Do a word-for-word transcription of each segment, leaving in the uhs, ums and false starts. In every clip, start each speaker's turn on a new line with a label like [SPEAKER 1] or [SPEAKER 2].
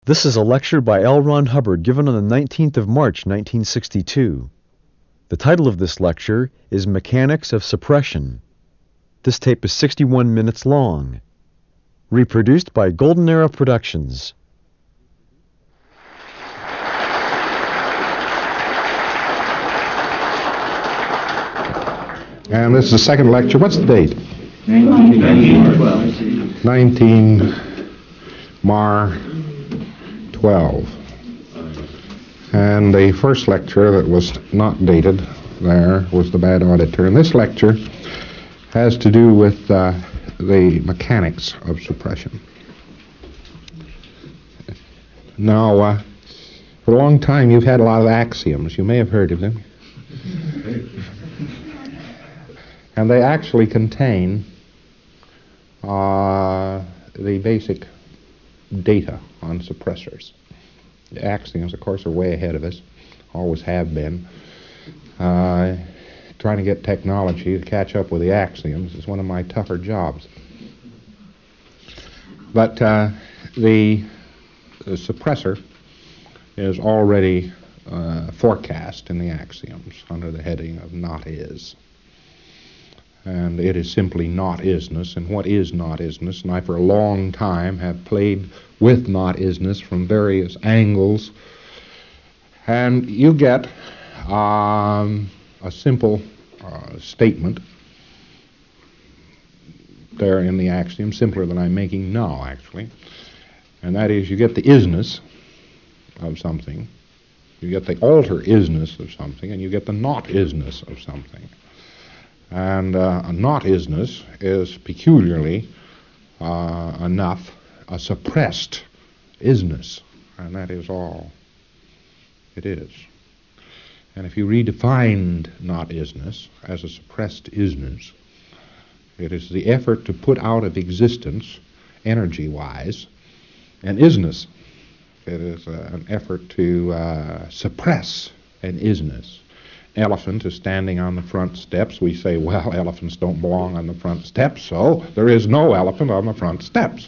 [SPEAKER 1] This is a lecture by L. Ron Hubbard given on the nineteenth of March, nineteen sixty-two. The title of this lecture is Mechanics of Suppression. This tape is sixty-one minutes long. Reproduced by Golden Era Productions.
[SPEAKER 2] And this is the second lecture. What's the date?
[SPEAKER 3] nineteen twelve.
[SPEAKER 2] nineteen Mar twelve. And the first lecture that was not dated there was the bad auditor. And this lecture has to do with uh, the mechanics of suppression. Now, uh, for a long time you've had a lot of axioms. You may have heard of them. And they actually contain uh, the basic data on suppressors. The axioms, of course, are way ahead of us, always have been. Uh, trying to get technology to catch up with the axioms is one of my tougher jobs. But uh, the, the suppressor is already uh, forecast in the axioms under the heading of not is. And it is simply not-isness. And what is not-isness? And I, for a long time, have played with not-isness from various angles. And you get um, a simple uh, statement there in the axiom, simpler than I'm making now, actually. And that is, you get the isness of something, you get the alter-isness of something, and you get the not-isness of something. And uh, a not-isness is peculiarly uh, enough a suppressed isness, and that is all it is. And if you redefined not-isness as a suppressed isness, it is the effort to put out of existence, energy-wise, an isness. It is uh, an effort to uh, suppress an isness. Elephant is standing on the front steps. We say, well, elephants don't belong on the front steps, so there is no elephant on the front steps.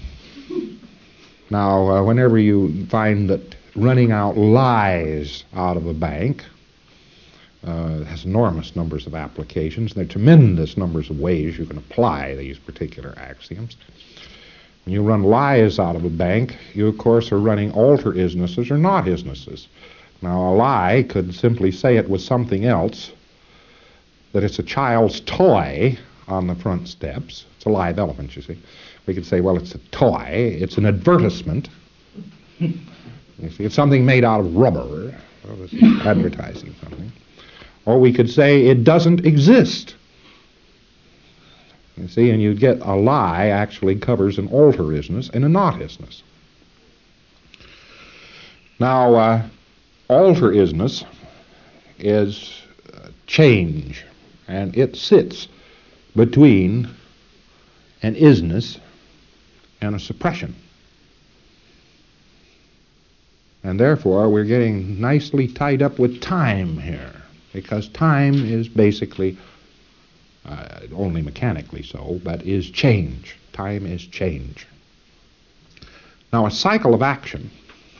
[SPEAKER 2] Now, uh, whenever you find that running out lies out of a bank uh, has enormous numbers of applications, and there are tremendous numbers of ways you can apply these particular axioms. When you run lies out of a bank, you, of course, are running alter-isnesses or not-isnesses. Now, a lie could simply say it was something else, that it's a child's toy on the front steps. It's a live elephant, you see. We could say, well, it's a toy. It's an advertisement. You see, it's something made out of rubber. Well, it's advertising something. Or we could say it doesn't exist. You see, and you'd get a lie actually covers an alter-isness and a not-isness. Now, uh, alter-isness is uh, change, and it sits between an isness and a suppression. And therefore, we're getting nicely tied up with time here, because time is basically, uh, only mechanically so, but is change. Time is change. Now, a cycle of action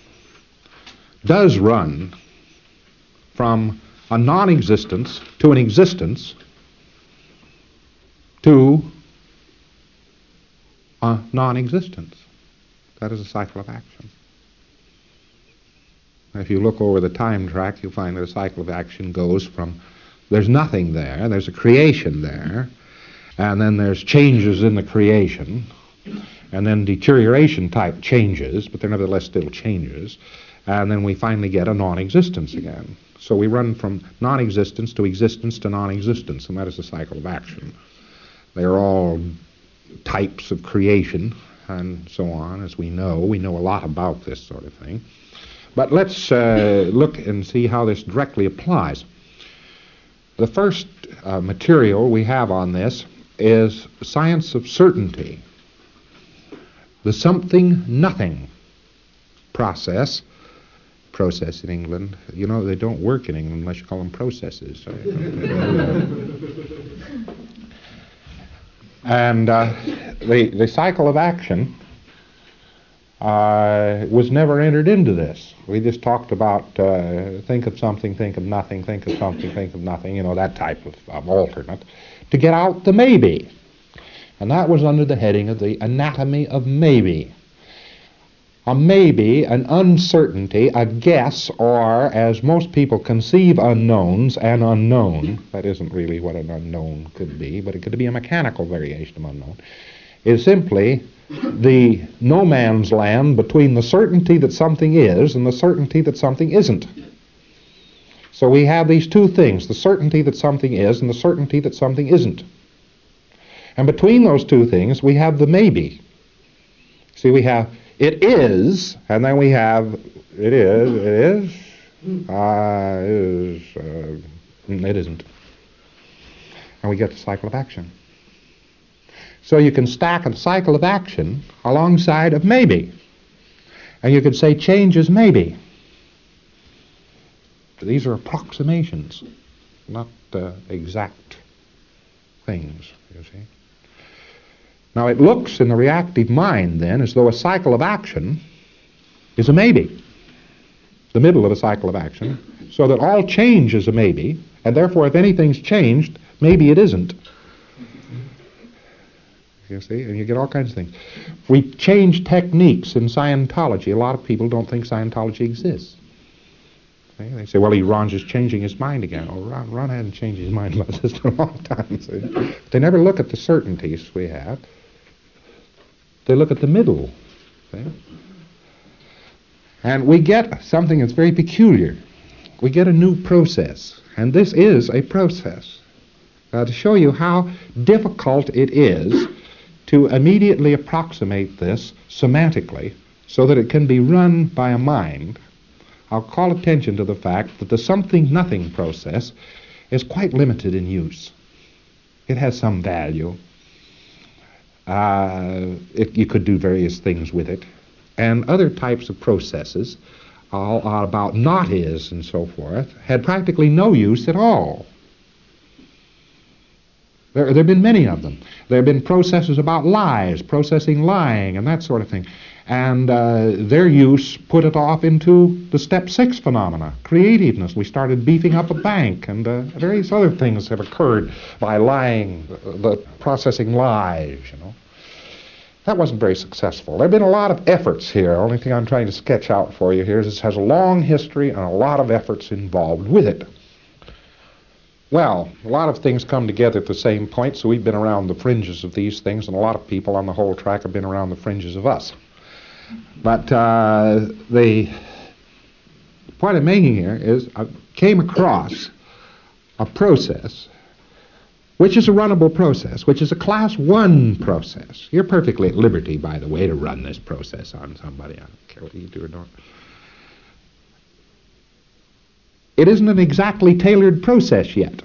[SPEAKER 2] does run from a non-existence to an existence to a non-existence. That is a cycle of action. If you look over the time track, you'll find that a cycle of action goes from there's nothing there, there's a creation there, and then there's changes in the creation, and then deterioration type changes, but they're nevertheless still changes. And then we finally get a non-existence again. So we run from non-existence to existence to non-existence, and that is a cycle of action. They are all types of creation and so on, as we know. We know a lot about this sort of thing. But let's uh, look and see how this directly applies. The first uh, material we have on this is science of certainty. The something-nothing process. Process in England. You know, they don't work in England unless you call them processes. And uh, the, the cycle of action uh, was never entered into this. We just talked about uh, think of something, think of nothing, think of something, think of nothing, you know, that type of, of alternate, to get out the maybe. And that was under the heading of the anatomy of maybe. A maybe, an uncertainty, a guess, or, as most people conceive unknowns, an unknown. That isn't really what an unknown could be, but it could be a mechanical variation of unknown. Is simply the no man's land between the certainty that something is and the certainty that something isn't. So we have these two things, the certainty that something is and the certainty that something isn't. And between those two things, we have the maybe. See, we have it is, and then we have it is, it is, uh, is, uh, it isn't. And we get the cycle of action. So you can stack a cycle of action alongside of maybe. And you could say change is maybe. These are approximations, not uh, exact things, you see. Now it looks in the reactive mind then as though a cycle of action is a maybe, the middle of a cycle of action, so that all change is a maybe, and therefore if anything's changed, maybe it isn't. You see, and you get all kinds of things. We change techniques in Scientology. A lot of people don't think Scientology exists. See? They say, well, he, Ron's just changing his mind again. Oh, Ron, Ron hasn't changed his mind about this for a long time. See? They never look at the certainties we have. They look at the middle. See? And we get something that's very peculiar. We get a new process. And this is a process. Uh, to show you how difficult it is to immediately approximate this semantically so that it can be run by a mind, I'll call attention to the fact that the something-nothing process is quite limited in use. It has some value. Uh, it, you could do various things with it. And other types of processes, all are about not is and so forth, had practically no use at all. There, there have been many of them. There have been processes about lies, processing lying, and that sort of thing. And uh, their use put it off into the step six phenomena, creativeness. We started beefing up a bank, and uh, various other things have occurred by lying, the, the processing lies, you know. That wasn't very successful. There have been a lot of efforts here. The only thing I'm trying to sketch out for you here is this has a long history and a lot of efforts involved with it. Well, a lot of things come together at the same point, so we've been around the fringes of these things, and a lot of people on the whole track have been around the fringes of us. But uh, the point I'm making here is I came across a process which is a runnable process, which is a class one process. You're perfectly at liberty, by the way, to run this process on somebody. I don't care whether you do or don't. It isn't an exactly tailored process yet.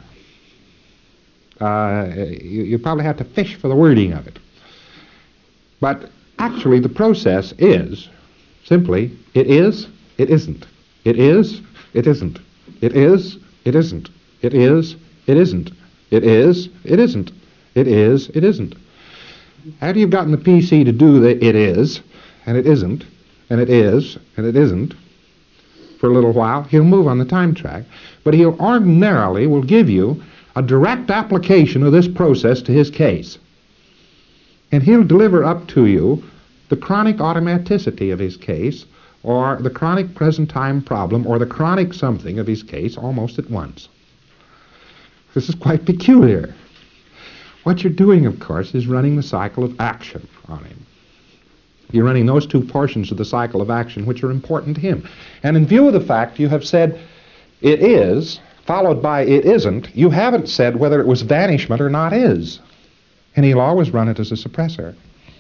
[SPEAKER 2] Uh, you, you probably have to fish for the wording of it. But actually the process is simply, it is, it isn't. It is, it isn't. It is, it isn't. It is, it isn't. It is, it isn't. It is, it isn't. After you've gotten the P C to do the it is, and it isn't, and it is, and it isn't, for a little while, he'll move on the time track, but he'll ordinarily will give you a direct application of this process to his case. And he'll deliver up to you the chronic automaticity of his case, or the chronic present time problem, or the chronic something of his case almost at once. This is quite peculiar. What you're doing, of course, is running the cycle of action on him. You're running those two portions of the cycle of action which are important to him. And in view of the fact you have said it is, followed by it isn't, you haven't said whether it was vanishment or not is. And he'll always run it as a suppressor.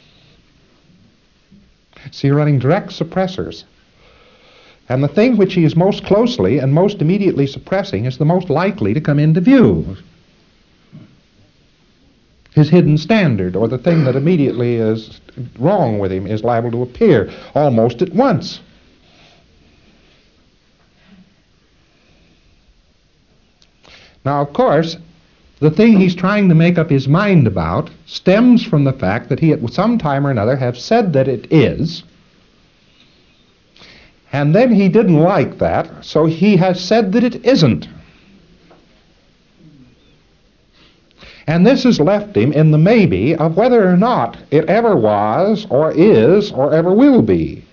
[SPEAKER 2] So you're running direct suppressors. And the thing which he is most closely and most immediately suppressing is the most likely to come into view. His hidden standard, or the thing that immediately is wrong with him, is liable to appear almost at once. Now, of course, the thing he's trying to make up his mind about stems from the fact that he at some time or another have said that it is, And then he didn't like that, so he has said that it isn't. And this has left him in the maybe of whether or not it ever was, or is, or ever will be.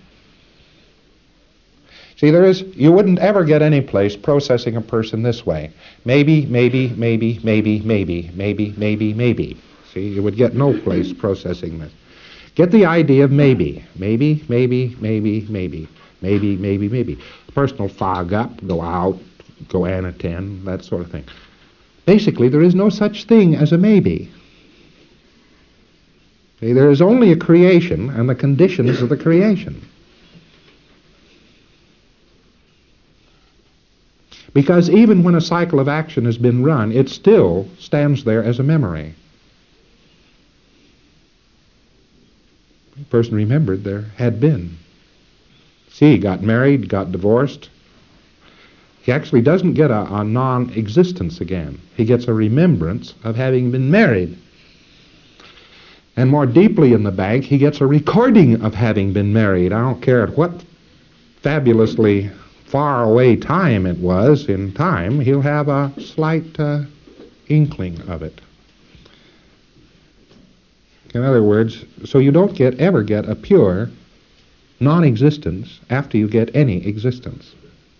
[SPEAKER 2] See, there is, you wouldn't ever get any place processing a person this way. Maybe, maybe, maybe, maybe, maybe, maybe, maybe, maybe. See, you would get no place processing this. Get the idea of maybe. Maybe, maybe, maybe, maybe. Maybe, maybe, maybe. The person will fog up, go out, go and attend, that sort of thing. Basically, there is no such thing as a maybe. See, there is only a creation and the conditions of the creation. Because even when a cycle of action has been run, it still stands there as a memory. The person remembered there had been. See, he got married, got divorced. He actually doesn't get a, a non-existence again. He gets a remembrance of having been married. And more deeply in the bank, he gets a recording of having been married. I don't care at what fabulously far away time it was in time, he'll have a slight uh, inkling of it. In other words, so you don't get ever get a pure non-existence after you get any existence.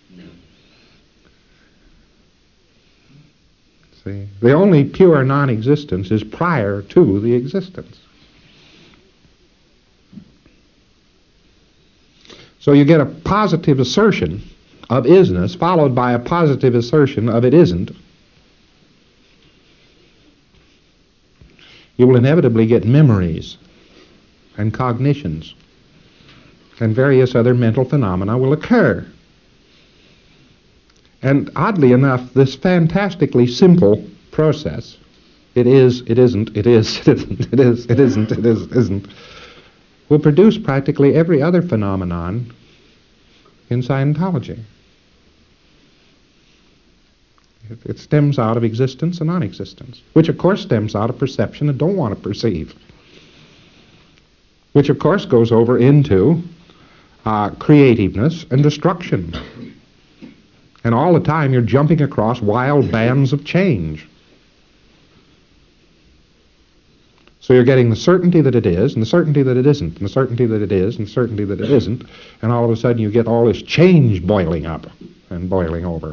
[SPEAKER 2] See, the only pure non-existence is prior to the existence. So you get a positive assertion of isness followed by a positive assertion of it isn't. You will inevitably get memories and cognitions, and various other mental phenomena will occur. And oddly enough, this fantastically simple process, it is, it isn't, it is, it isn't, it is, it isn't, it is, isn't, will produce practically every other phenomenon in Scientology. It, it stems out of existence and non-existence, which of course stems out of perception and don't want to perceive, which of course goes over into uh, creativeness and destruction. And all the time you're jumping across wild bands of change. So you're getting the certainty that it is, and the certainty that it isn't, and the certainty that it is, and the certainty that it isn't, and all of a sudden you get all this change boiling up and boiling over.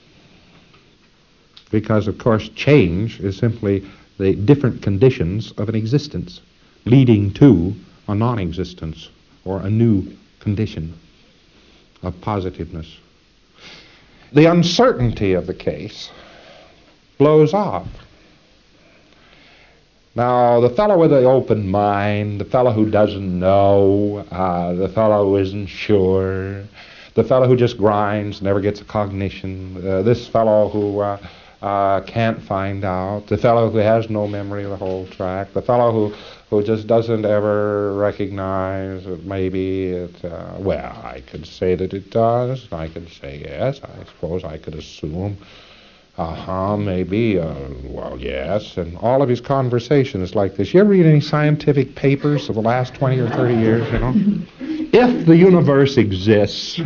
[SPEAKER 2] Because, of course, change is simply the different conditions of an existence leading to a non-existence or a new condition of positiveness. The uncertainty of the case blows off. Now, the fellow with the open mind, the fellow who doesn't know, uh, the fellow who isn't sure, the fellow who just grinds, never gets a cognition, uh, this fellow who uh, uh, can't find out, the fellow who has no memory of the whole track, the fellow who, who just doesn't ever recognize that maybe it, uh, well, I could say that it does, I could say yes, I suppose I could assume, uh-huh, maybe, uh, well, yes, and all of his conversation is like this. You ever read any scientific papers of the last twenty or thirty years, you know? If the universe exists, they,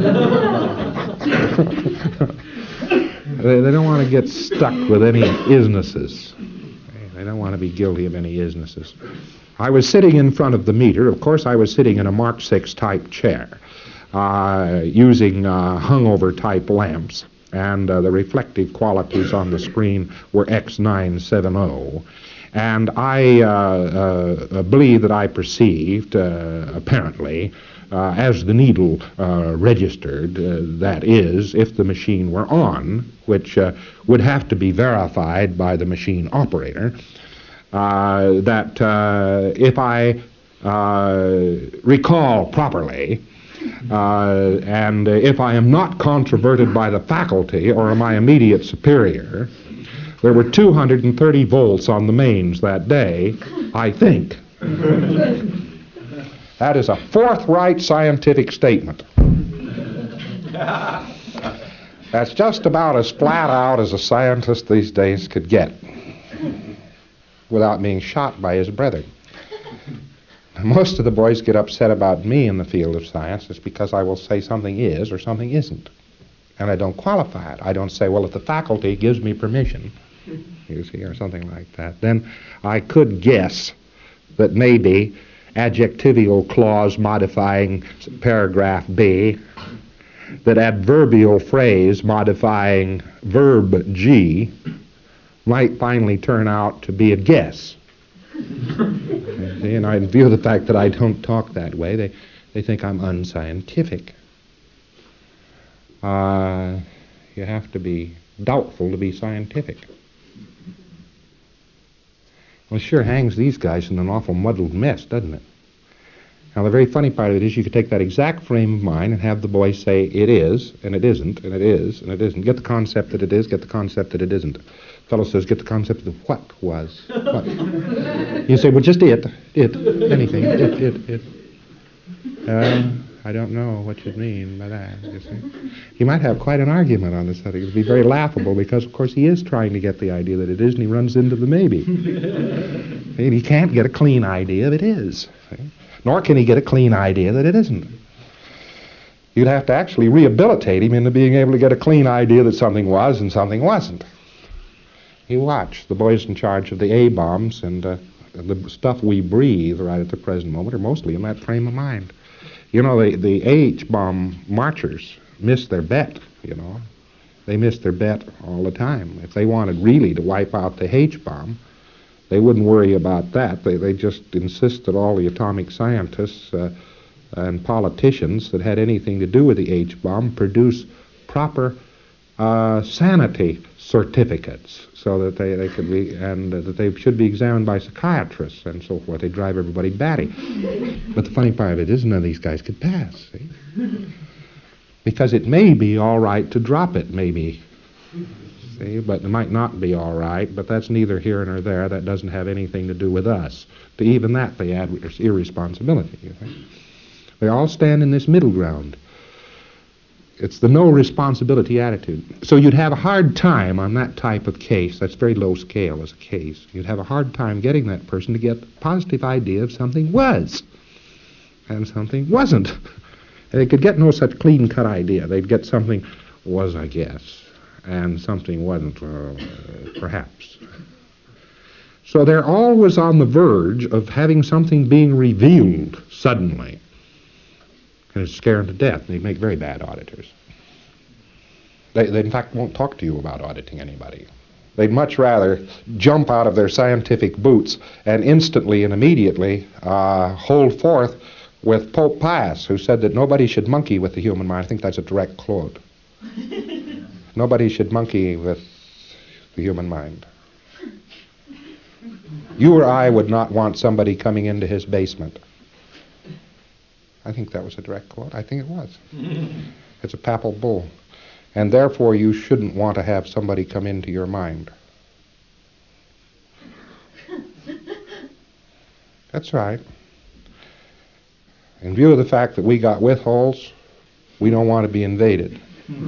[SPEAKER 2] they don't want to get stuck with any isnesses. They don't want to be guilty of any isnesses. I was sitting in front of the meter. Of course, I was sitting in a Mark six type chair, uh, using uh, hungover type lamps. And uh, the reflective qualities on the screen were X nine seventy. And I uh, uh, believe that I perceived, uh, apparently, uh, as the needle uh, registered, uh, that is, if the machine were on, which uh, would have to be verified by the machine operator, uh, that uh, if I uh, recall properly, Uh, and uh, if I am not controverted by the faculty or my immediate superior, there were two hundred thirty volts on the mains that day, I think. That is a forthright scientific statement. That's just about as flat out as a scientist these days could get without being shot by his brethren. Most of the boys get upset about me in the field of science. It's because I will say something is or something isn't. And I don't qualify it. I don't say, well, if the faculty gives me permission, you see, or something like that, then I could guess that maybe adjectival clause modifying paragraph B, that adverbial phrase modifying verb G might finally turn out to be a guess. See, and I, in view of the fact that I don't talk that way, they, they think I'm unscientific. Uh, you have to be doubtful to be scientific. Well, it sure hangs these guys in an awful muddled mess, doesn't it? Now, the very funny part of it is you could take that exact frame of mind and have the boy say it is, and it isn't, and it is, and it isn't. Get the concept that it is, get the concept that it isn't. The fellow says, get the concept of what was. What? You say, well, just it, it, anything, it, it, it. Uh, I don't know what you mean by that, you see. He might have quite an argument on this subject. It would be very laughable because, of course, he is trying to get the idea that it is, and he runs into the maybe. And he can't get a clean idea of it is. See? Nor can he get a clean idea that it isn't. You'd have to actually rehabilitate him into being able to get a clean idea that something was and something wasn't. You watch. The boys in charge of the A-bombs and uh, the stuff we breathe right at the present moment are mostly in that frame of mind. You know, the, the H-bomb marchers missed their bet, you know. They missed their bet all the time. If they wanted really to wipe out the H-bomb, they wouldn't worry about that. They, they just insist that all the atomic scientists uh, and politicians that had anything to do with the H-bomb produce proper uh, sanity certificates so that they, they could be, and uh, that they should be examined by psychiatrists and so forth. They drive everybody batty. But the funny part of it is none of these guys could pass, see? Because it may be all right to drop it, maybe. See, but it might not be all right, but that's neither here nor there. That doesn't have anything to do with us. To even that, they add irresponsibility, you think. They all stand in this middle ground. It's the no responsibility attitude. So you'd have a hard time on that type of case. That's very low scale as a case. You'd have a hard time getting that person to get a positive idea of something was and something wasn't. They could get no such clean-cut idea. They'd get something was, I guess, and something wasn't, uh, perhaps. So they're always on the verge of having something being revealed suddenly. And it's scaring to death. They make very bad auditors. They, they, in fact, won't talk to you about auditing anybody. They'd much rather jump out of their scientific boots and instantly and immediately uh, hold forth with Pope Pius, who said that nobody should monkey with the human mind. I think that's a direct quote. Nobody should monkey with the human mind. You or I would not want somebody coming into his basement. I think that was a direct quote. I think it was. It's a papal bull. And therefore you shouldn't want to have somebody come into your mind. That's right. In view of the fact that we got withholds, we don't want to be invaded.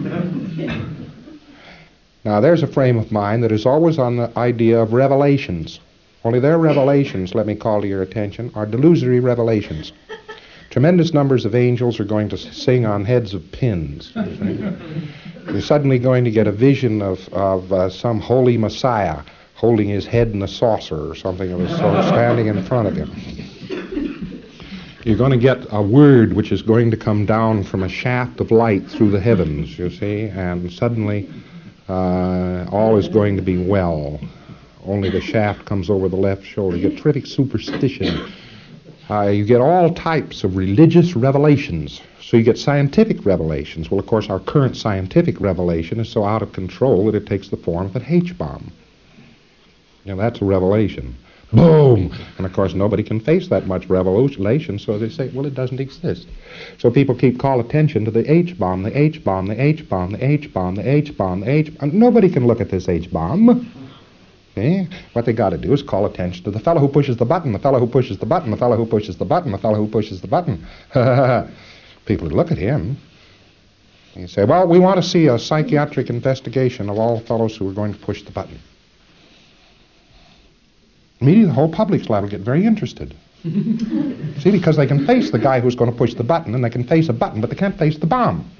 [SPEAKER 2] Now there's a frame of mind that is always on the idea of revelations. Only their revelations, let me call to your attention, are delusory revelations. Tremendous numbers of angels are going to sing on heads of pins. You're suddenly going to get a vision of, of uh, some holy Messiah holding his head in a saucer or something of the sort, standing in front of him. You're going to get a word which is going to come down from a shaft of light through the heavens, you see, and suddenly uh, all is going to be well. Only the shaft comes over the left shoulder. You get terrific superstition. Uh, you get all types of religious revelations. So you get scientific revelations. Well, of course, our current scientific revelation is so out of control that it takes the form of an H-bomb. You know, that's a revelation. Boom! And, of course, nobody can face that much revelation, so they say, well, it doesn't exist. So people keep call attention to the H-bomb, the H-bomb, the H-bomb, the H-bomb, the H-bomb, the H-bomb. Nobody can look at this H-bomb. Okay? What they got to do is call attention to the fellow who pushes the button, the fellow who pushes the button, the fellow who pushes the button, the fellow who pushes the button. People would look at him. You say, well, we want to see a psychiatric investigation of all fellows who are going to push the button. Immediately the whole public's liable to get very interested. See, because they can face the guy who's going to push the button, and they can face a button, but they can't face the bomb.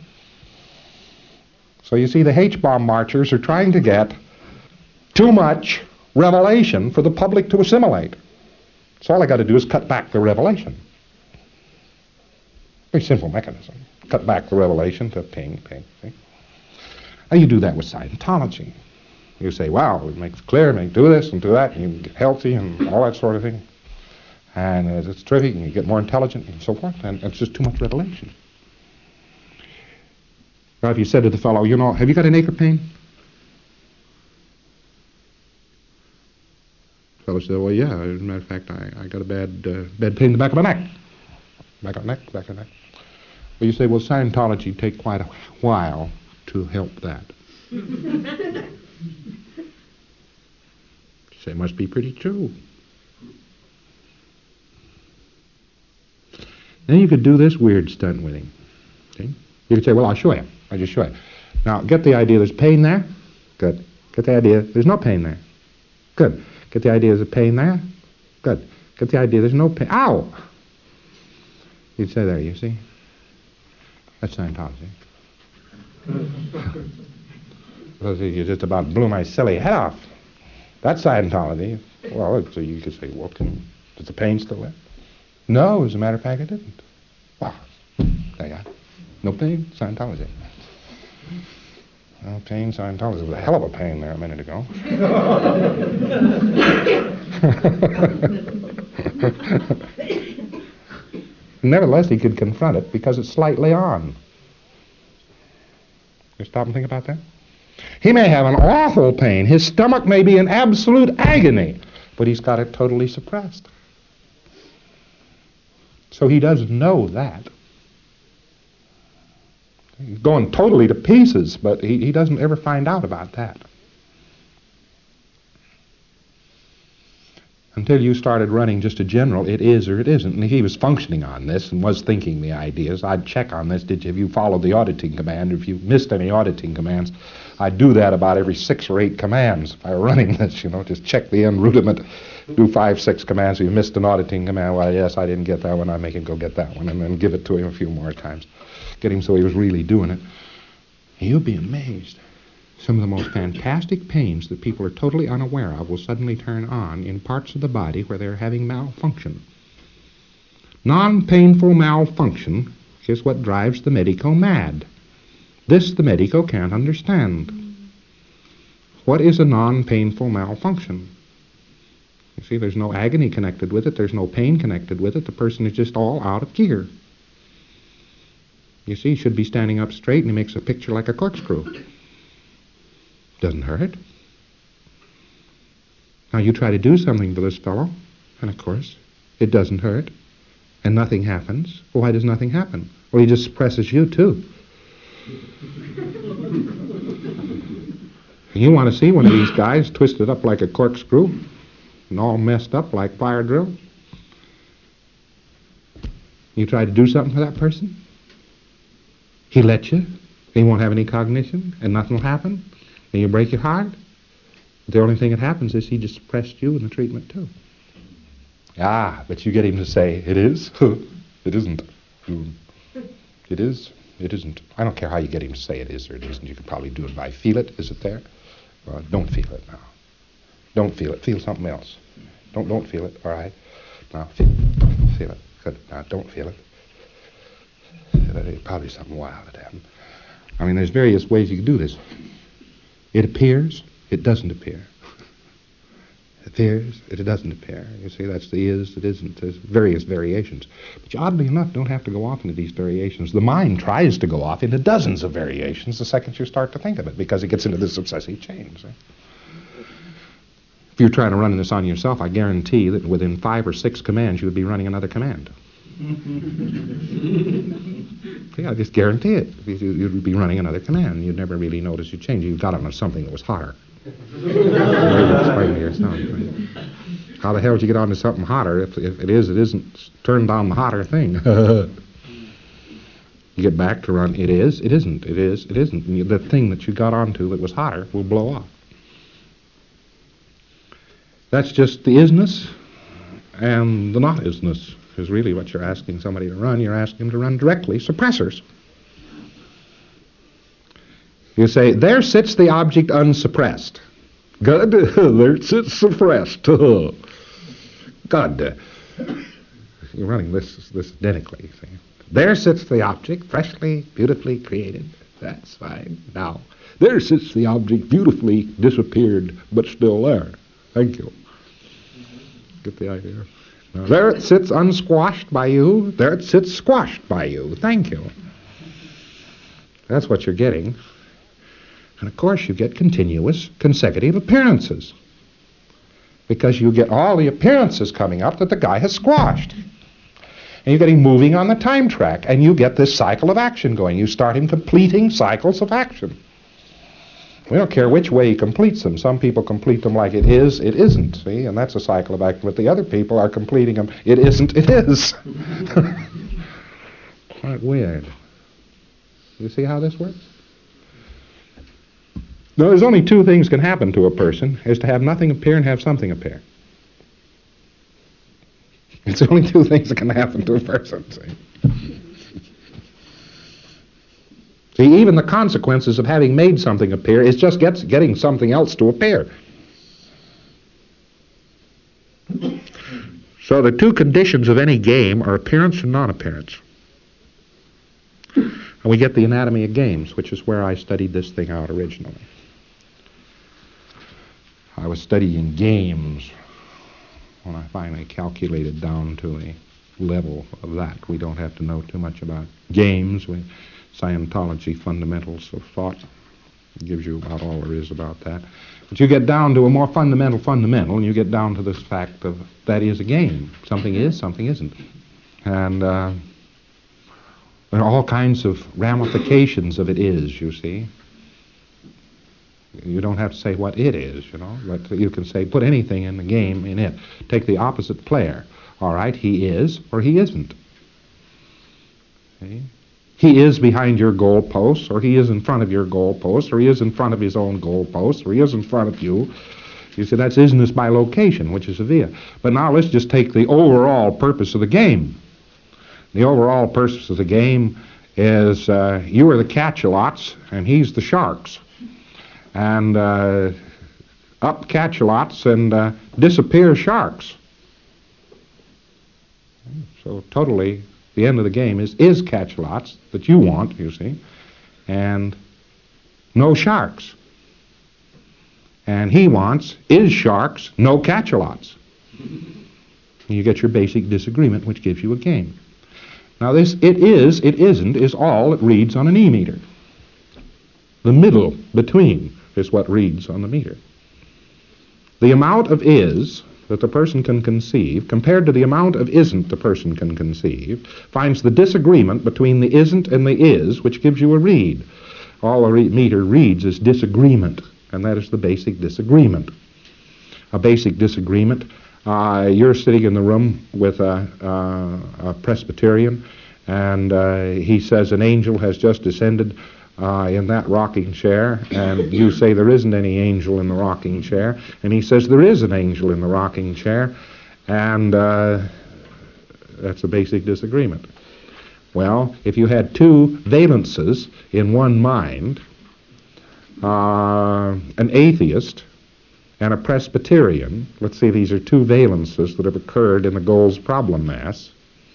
[SPEAKER 2] So you see, the H-bomb marchers are trying to get too much revelation for the public to assimilate. So all I got to do is cut back the revelation. Very simple mechanism. Cut back the revelation to ping, ping, ping. Now you do that with Scientology. You say, wow, it makes it clear, make do this and do that, and you get healthy and all that sort of thing. And uh, it's terrific, and you get more intelligent and so forth, and it's just too much revelation. Now, if you said to the fellow, you know, have you got an ache or pain? The fellow said, well, yeah, as a matter of fact, I, I got a bad, uh, bad pain in the back of my neck. Back of the neck, back of the neck. Well, you say, well, Scientology take quite a while to help that. You say, it must be pretty true. Then you could do this weird stunt with him. See? You could say, well, I'll show you. I'll just show you. Now, get the idea there's pain there. Good. Get the idea there's no pain there. Good. Get the idea there's a pain there. Good. Get the idea there's no pain. Ow! You'd say there, you see? That's Scientology. Well, see, you just about blew my silly head off. That's Scientology. Well, so you could say, well, can, does the pain still there? No, as a matter of fact, it didn't. Wow. There you are. No pain, Scientology. No pain, Scientology. It was a hell of a pain there a minute ago. Nevertheless, he could confront it because it's slightly on. You stop and think about that? He may have an awful pain. His stomach may be in absolute agony, but he's got it totally suppressed. So he doesn't know that. He's going totally to pieces, but he, he doesn't ever find out about that. Until you started running just a general, it is or it isn't. And if he was functioning on this and was thinking the ideas, I'd check on this. Did you, have you followed the auditing command? If you missed any auditing commands, I'd do that about every six or eight commands. If I were running this, you know, just check the end rudiment, do five, six commands. If you missed an auditing command, well, yes, I didn't get that one. I make him go get that one, and then give it to him a few more times. Get him so he was really doing it. You'll be amazed. Some of the most fantastic pains that people are totally unaware of will suddenly turn on in parts of the body where they're having malfunction. Non-painful malfunction is what drives the medico mad. This the medico can't understand. What is a non-painful malfunction? You see, there's no agony connected with it. There's no pain connected with it. The person is just all out of gear. You see, he should be standing up straight, and he makes a picture like a corkscrew. Doesn't hurt. Now you try to do something to this fellow, and of course, it doesn't hurt, and nothing happens. Well, why does nothing happen? Well, he just suppresses you, too. And you want to see one of these guys twisted up like a corkscrew and all messed up like fire drill? You try to do something for that person? He lets you. He won't have any cognition, and nothing will happen. And you break your heart. The only thing that happens is he just suppressed you in the treatment, too. Ah, but you get him to say, it is? It isn't. It is? It isn't. I don't care how you get him to say it is or it isn't. You could probably do it by feel it. Is it there? Well, don't feel it now. Don't feel it. Feel something else. Don't don't feel it. All right. Now feel it. Feel it. Good. Now don't feel it. It's probably something wild that happened. I mean, there's various ways you can do this. It appears. It doesn't appear. It appears. It doesn't appear. You see, that's the is. It isn't. There's various variations. But you, oddly enough, don't have to go off into these variations. The mind tries to go off into dozens of variations the second you start to think of it, because it gets into this obsessive chain. See? If you're trying to run this on yourself, I guarantee that within five or six commands, you would be running another command. See, I just guarantee it. You'd be running another command. You'd never really notice you change. You got on something that was hotter. Explain to yourself. Right? How the hell did you get onto something hotter if, if it is, it isn't? Turn on the hotter thing. You get back to run, it is, it isn't, it is, it isn't. And you, the thing that you got onto that was hotter will blow off. That's just the isness And the not-isness is really what you're asking somebody to run. You're asking them to run directly suppressors. You say, there sits the object unsuppressed. Good. There it sits suppressed. Good. You're running this, this identically. See? There sits the object, freshly, beautifully created. That's fine. Now, there sits the object, beautifully disappeared, but still there. Thank you. Get the idea? Now, there it sits unsquashed by you. There it sits squashed by you. Thank you. That's what you're getting. And, of course, you get continuous, consecutive appearances. Because you get all the appearances coming up that the guy has squashed. And you're getting moving on the time track. And you get this cycle of action going. You start him completing cycles of action. We don't care which way he completes them. Some people complete them like it is, it isn't. See? And that's a cycle of action. But the other people are completing them, it isn't, it is. Quite weird. You see how this works? No, there's only two things can happen to a person, is to have nothing appear and have something appear. It's only two things that can happen to a person, see? See, even the consequences of having made something appear is just gets, getting something else to appear. So the two conditions of any game are appearance and non-appearance. And we get the anatomy of games, which is where I studied this thing out originally. I was studying games when I finally calculated down to a level of that. We don't have to know too much about games. We, Scientology fundamentals of thought gives you about all there is about that. But you get down to a more fundamental fundamental, and you get down to this fact of that is a game. Something is, something isn't. And uh, there are all kinds of ramifications of it is, you see. You don't have to say what it is, you know, but you can say put anything in the game in it. Take the opposite player. All right, he is or he isn't. See? He is behind your goal post, or he is in front of your goal post, or he is in front of his own goal post, or he is in front of you. You see, that's isness by location, which is a via. But now let's just take the overall purpose of the game. The overall purpose of the game is uh, you are the catch-a-lots, and he's the sharks. And uh, up catch-a-lots and uh, disappear sharks. So totally, the end of the game is is catch-a-lots that you want, you see, and no sharks. And he wants is sharks, no catch-a-lots. You get your basic disagreement, which gives you a game. Now this it is, it isn't, is all that reads on an E-meter. The middle between is what reads on the meter. The amount of is that the person can conceive compared to the amount of isn't the person can conceive finds the disagreement between the isn't and the is, which gives you a read. All a re- meter reads is disagreement, and that is the basic disagreement. A basic disagreement. Uh, you're sitting in the room with a, uh, a Presbyterian, and uh, he says an angel has just descended Uh, in that rocking chair, and you say there isn't any angel in the rocking chair, and he says there is an angel in the rocking chair, and uh, that's a basic disagreement. Well, if you had two valences in one mind, uh, an atheist and a Presbyterian, let's say these are two valences that have occurred in the Gold's problem mass.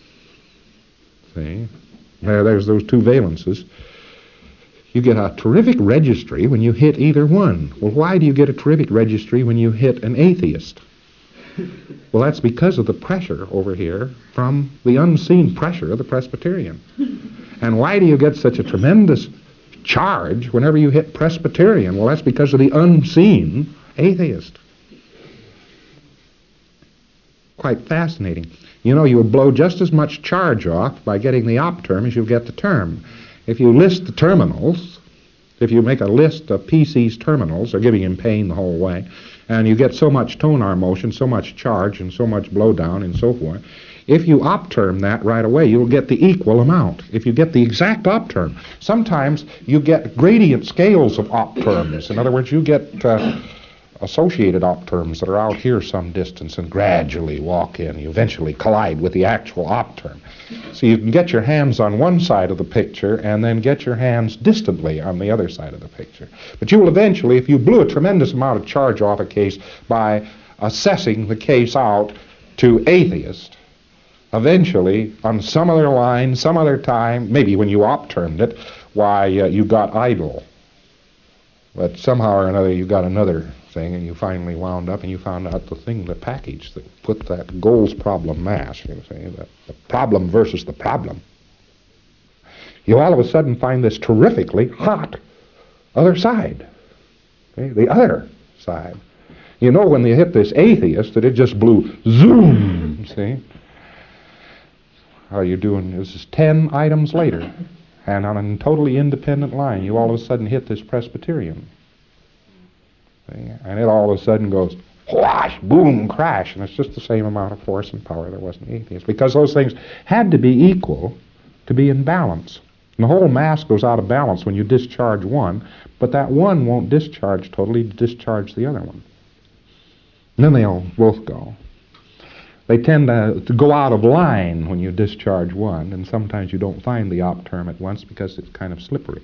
[SPEAKER 2] See? There, there's those two valences. You get a terrific registry when you hit either one. Well, why do you get a terrific registry when you hit an atheist? Well, that's because of the pressure over here from the unseen pressure of the Presbyterian. And why do you get such a tremendous charge whenever you hit Presbyterian? Well, that's because of the unseen atheist. Quite fascinating. You know, you'll blow just as much charge off by getting the op term as you get the term. If you list the terminals, if you make a list of P C's terminals, they're giving him pain the whole way, and you get so much tonar motion, so much charge, and so much blowdown, and so forth, if you op-term that right away, you'll get the equal amount. If you get the exact op-term. Sometimes you get gradient scales of op-terms. In other words, you get uh, associated op terms that are out here some distance and gradually walk in. You eventually collide with the actual op term. So you can get your hands on one side of the picture and then get your hands distantly on the other side of the picture. But you will eventually, if you blew a tremendous amount of charge off a case by assessing the case out to atheist, eventually, on some other line, some other time, maybe when you op-termed it, why, uh, you got idle. But somehow or another you got another thing, and you finally wound up and you found out the thing, the package that put that Gold's problem mass, you know, say, the, the problem versus the problem. You all of a sudden find this terrifically hot other side, okay? The other side. You know when you hit this atheist that it just blew zoom, see? How you doing? This is ten items later. And on a totally independent line, you all of a sudden hit this Presbyterian. See? And it all of a sudden goes whoosh, boom, crash, and it's just the same amount of force and power there was in the atheist. Because those things had to be equal to be in balance. And the whole mass goes out of balance when you discharge one, but that one won't discharge totally to discharge the other one. And then they'll both go. They tend to, to go out of line when you discharge one, and sometimes you don't find the op term at once because it's kind of slippery.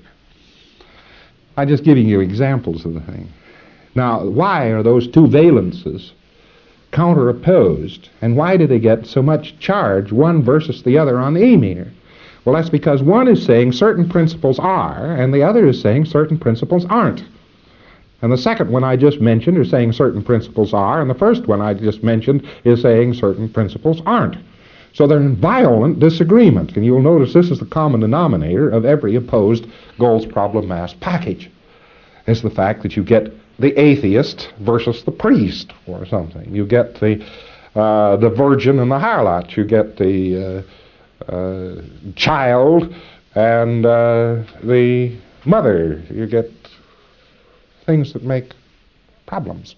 [SPEAKER 2] I'm just giving you examples of the thing. Now, why are those two valences counteropposed, and why do they get so much charge, one versus the other, on the E meter? Well, that's because one is saying certain principles are, and the other is saying certain principles aren't. And the second one I just mentioned is saying certain principles are, and the first one I just mentioned is saying certain principles aren't. So they're in violent disagreement, and you'll notice this is the common denominator of every opposed Gold's problem mass package. It's the fact that you get the atheist versus the priest, or something. You get the uh, the virgin and the harlot. You get the uh, uh, child and uh, the mother. You get things that make problems.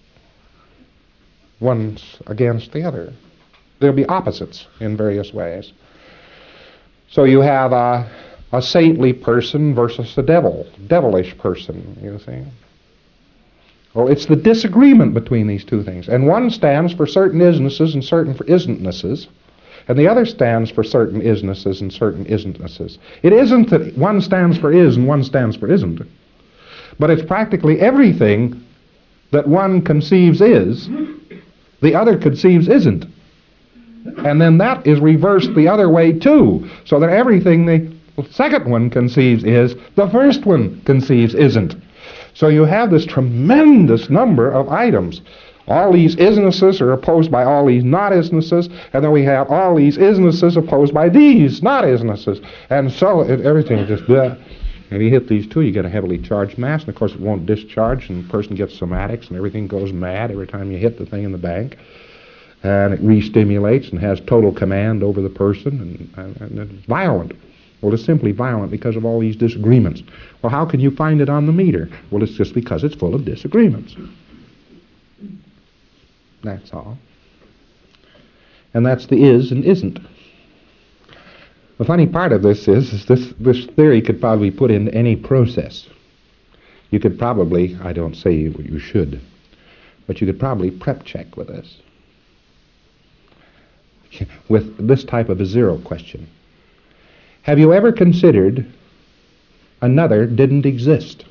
[SPEAKER 2] One's against the other. There'll be opposites in various ways. So you have a, a saintly person versus a devil, devilish person, you see. Well, it's the disagreement between these two things. And one stands for certain isnesses and certain for isn'tnesses, and the other stands for certain isnesses and certain isn'tnesses. It isn't that one stands for is and one stands for isn't. But it's practically everything that one conceives is, the other conceives isn't. And then that is reversed the other way too, so that everything the second one conceives is, the first one conceives isn't. So you have this tremendous number of items. All these isnesses are opposed by all these not isnesses, and then we have all these isnesses opposed by these not isnesses. And so it, everything is just there. If you hit these two, you get a heavily charged mass, and of course it won't discharge, and the person gets somatics, and everything goes mad every time you hit the thing in the bank. And it re-stimulates and has total command over the person, and, and, and it's violent. Well, it's simply violent because of all these disagreements. Well, how can you find it on the meter? Well, it's just because it's full of disagreements. That's all. And that's the is and isn't. The funny part of this is, is this, this theory could probably be put into any process. You could probably, I don't say you, you should, but you could probably prep check with this. With this type of a zero question. Have you ever considered another didn't exist?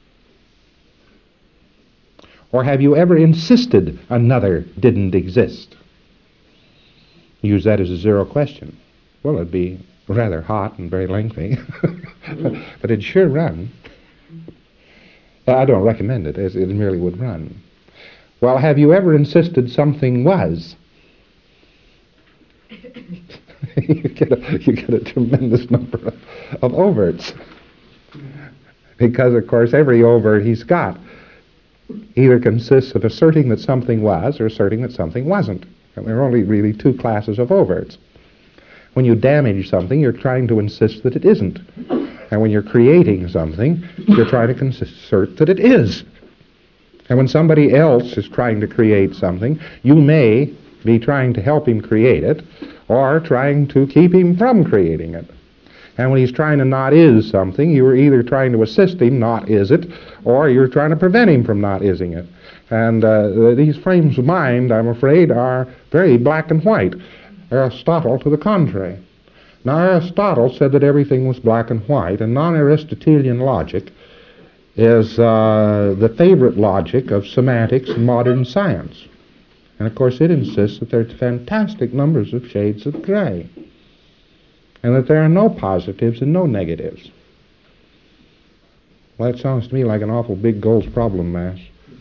[SPEAKER 2] Or have you ever insisted another didn't exist? Use that as a zero question. Well, it'd be rather hot and very lengthy, but it'd sure run. I don't recommend it, as it merely would run. Well, have you ever insisted something was? you, get a, you get a tremendous number of, of overts. Because, of course, every overt he's got either consists of asserting that something was or asserting that something wasn't. And there are only really two classes of overts. When you damage something, you're trying to insist that it isn't. And when you're creating something, you're trying to assert that it is. And when somebody else is trying to create something, you may be trying to help him create it, or trying to keep him from creating it. And when he's trying to not is something, you are either trying to assist him not is it, or you're trying to prevent him from not ising it. And uh, these frames of mind, I'm afraid, are very black and white. Aristotle to the contrary. Now, Aristotle said that everything was black and white, and non-Aristotelian logic is uh, the favorite logic of semantics and modern science. And of course it insists that there's fantastic numbers of shades of gray, and that there are no positives and no negatives. Well, that sounds to me like an awful big Gold's problem mass.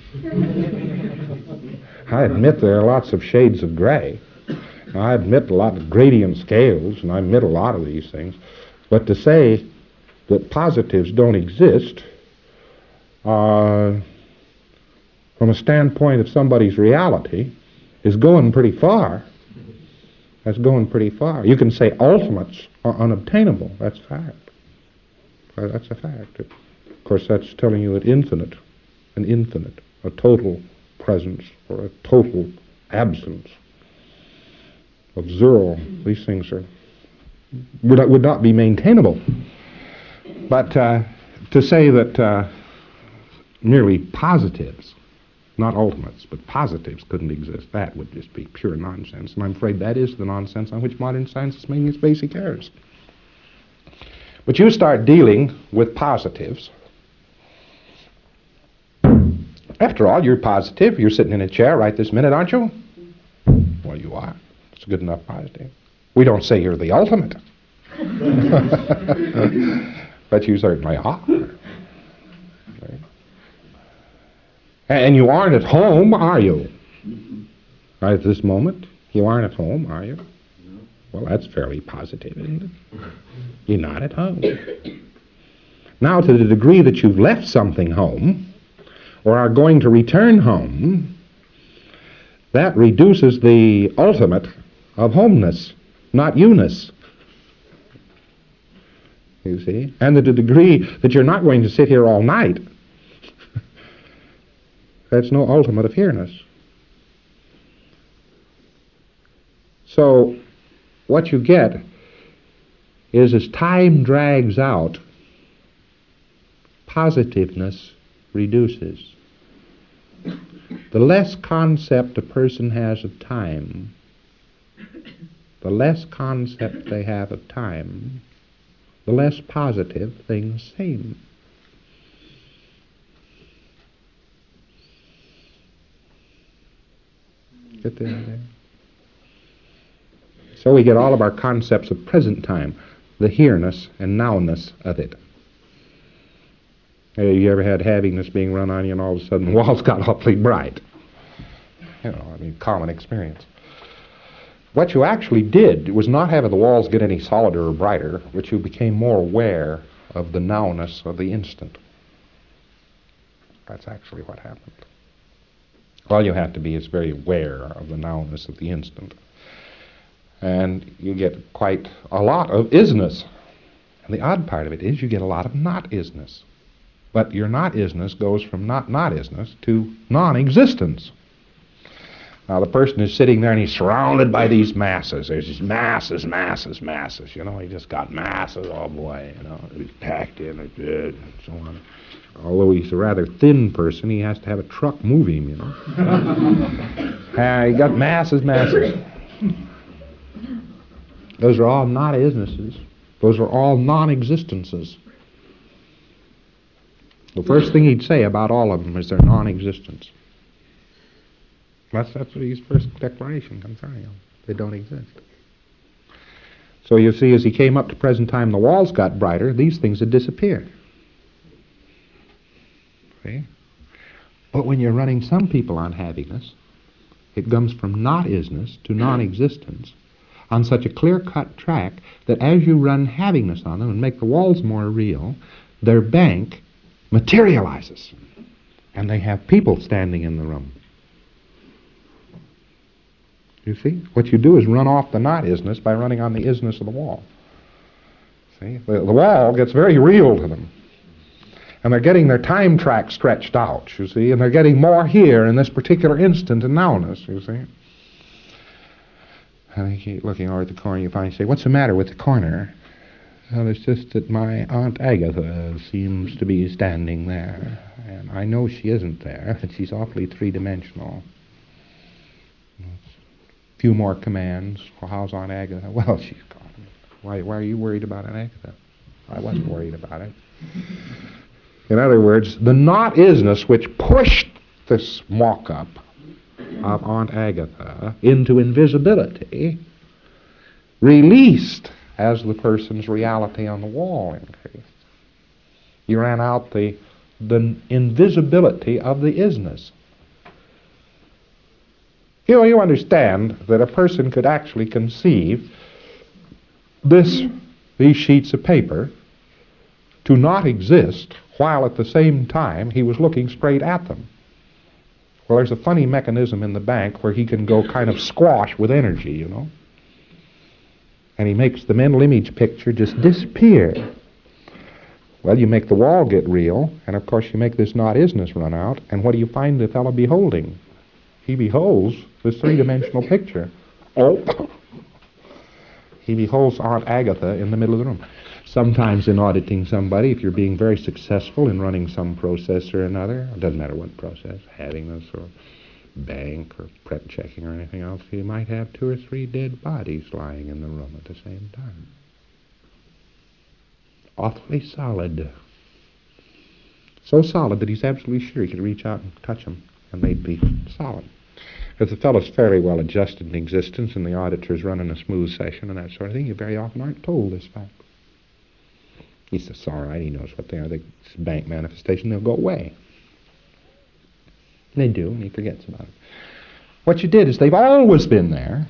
[SPEAKER 2] I admit there are lots of shades of gray. I admit a lot of gradient scales, and I admit a lot of these things. But to say that positives don't exist, uh, from a standpoint of somebody's reality, is going pretty far. That's going pretty far. You can say ultimates are unobtainable. That's a fact. That's a fact. Of course, that's telling you that infinite, an infinite, a total presence or a total absence of zero, these things are would not, would not be maintainable. But uh, to say that uh, merely positives, not ultimates, but positives couldn't exist, that would just be pure nonsense. And I'm afraid that is the nonsense on which modern science is making its basic errors. But you start dealing with positives. After all, you're positive. You're sitting in a chair right this minute, aren't you? Well, you are. It's a good enough positive. We don't say you're the ultimate. But you certainly are. Okay. And you aren't at home, are you? Right at this moment, you aren't at home, are you? Well, that's fairly positive, isn't it? You're not at home. Now, to the degree that you've left something home, or are going to return home, that reduces the ultimate of homeness, not you-ness. You see? And to the degree that you're not going to sit here all night, that's no ultimate of here-ness. So, what you get is as time drags out, positiveness reduces. The less concept a person has of time, the less concept they have of time, the less positive things seem. Get the idea? So we get all of our concepts of present time, the here-ness and now-ness of it. Hey, you ever had havingness being run on you and all of a sudden the walls got awfully bright? You know, I mean, common experience. What you actually did was not have the walls get any solider or brighter, but you became more aware of the nowness of the instant. That's actually what happened. All you have to be is very aware of the nowness of the instant. And you get quite a lot of isness. And the odd part of it is you get a lot of not-isness. But your not-isness goes from not-not-isness to non-existence. Now, the person is sitting there and he's surrounded by these masses. There's these masses, masses, masses. You know, he just got masses, oh boy, you know, he's packed in, and so on. Although he's a rather thin person, he has to have a truck move him, you know. uh, he got masses, masses. Those are all not-isnesses. Those are all non-existences. The first thing he'd say about all of them is their non-existence. That's, that's what his first declaration concerning them. They don't exist. So you see, as he came up to present time, the walls got brighter, these things had disappeared. See? But when you're running some people on havingness, it comes from not-isness to non-existence on such a clear-cut track that as you run havingness on them and make the walls more real, their bank materializes. And they have people standing in the room. You see? What you do is run off the not-isness by running on the isness of the wall. See? The, the wall gets very real to them. And they're getting their time track stretched out, you see, and they're getting more here in this particular instant and nowness, you see. And you keep looking over at the corner, you finally say, what's the matter with the corner? Well, it's just that my Aunt Agatha seems to be standing there, and I know she isn't there, and she's awfully three-dimensional. A few more commands. Well, how's Aunt Agatha? Well, she's gone. Why, why are you worried about Aunt Agatha? I wasn't worried about it. In other words, the not-isness which pushed this mock-up of Aunt Agatha into invisibility released as the person's reality on the wall increased. You ran out the, the invisibility of the isness. You know, you understand that a person could actually conceive this, these sheets of paper to not exist while at the same time he was looking straight at them. Well, there's a funny mechanism in the bank where he can go kind of squash with energy, you know. And he makes the mental image picture just disappear. Well, you make the wall get real, and of course you make this not-isness run out, and what do you find the fellow beholding? He beholds this three-dimensional picture. Oh! He beholds Aunt Agatha in the middle of the room. Sometimes in auditing somebody, if you're being very successful in running some process or another, it doesn't matter what process, Happiness or bank or prep checking or anything else, you might have two or three dead bodies lying in the room at the same time. Awfully solid. So solid that he's absolutely sure he could reach out and touch them and they'd be solid. If the fellow's fairly well adjusted in existence and the auditor's running a smooth session and that sort of thing, you very often aren't told this fact. He says, all right, he knows what they are. They, it's a bank manifestation, they'll go away. They do, and he forgets about it. What you did is they've always been there,